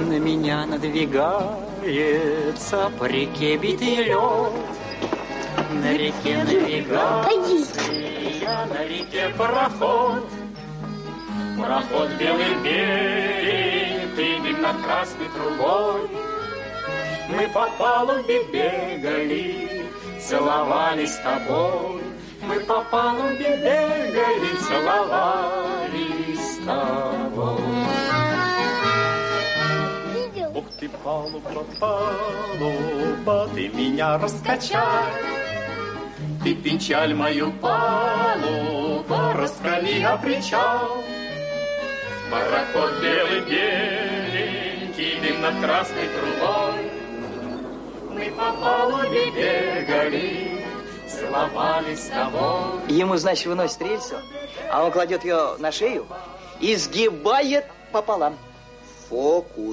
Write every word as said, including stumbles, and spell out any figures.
На меня надвигается по реке битый лед. На реке навигация, на реке пароход. Пароход белый берег, дым над красной трубой. Мы по палубе бегали, целовались с тобой. Мы по палубе бегали, целовались с тобой. Ух ты, палуба, палуба, ты меня раскачай. Ты печаль мою, палуба, раскали о причал. Пароход белый беленький, дым над красной трубой. Мы по палубе бегали, целовались с тобой. Ему, значит, выносит рельсу, а он кладет ее на шею и сгибает пополам. Фокус.